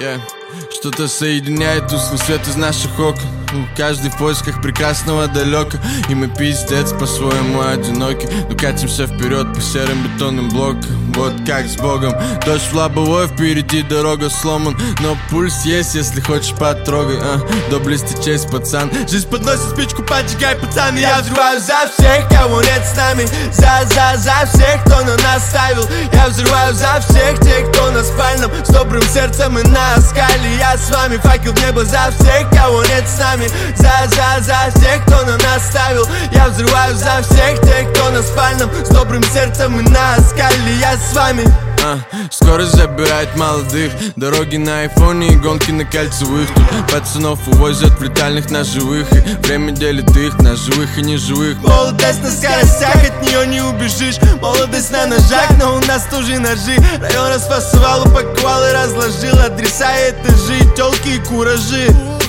Что-то соединяет тусклый свет из наших окон. Каждый в поисках прекрасного далека. И мы пиздец по-своему одиноки, но катимся вперед по серым бетонным блокам. Вот как с Богом. Дождь в лобовой, впереди дорога сломан, но пульс есть, если хочешь потрогай. Доблести честь, пацан. Жизнь подносит спичку, поджигай, пацан. Я взрываю за всех, кого нет с нами. За всех, кто на нас ставил. Я взрываю за всех тех, кто на спальном, с добрым сердцем и на оскале. Я с вами, факел в небо за всех, кого нет с нами. За всех, кто на нас ставил. Я взрываю за всех тех, кто на спальном, с добрым сердцем и на оскале. Я с вами. Скорость забирает молодых, дороги на айфоне и гонки на кольцевых. Тут пацанов увозят в летальных на живых, и время делит их на живых и неживых. Молодость на скоростях, от нее не убежишь. Молодость на ножах, но у нас тоже ножи. Район расфасовал, упаковал и разложил адреса и этажи, тёлки и куражи.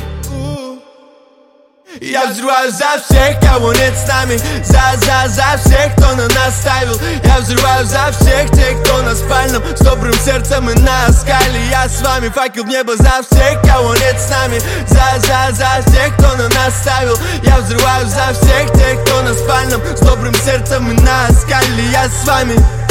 Я взрываю за всех, кого нет с нами. За всех, кто на нас ставил. Я взрываю за всех тех, кто на спальном, с добрым сердцем и на оскале. Я с вами, факел в небо за всех, кого нет с нами. За всех, кто на нас ставил. Я взрываю за всех тех, кто на спальном, с добрым сердцем и на оскале. Я с вами.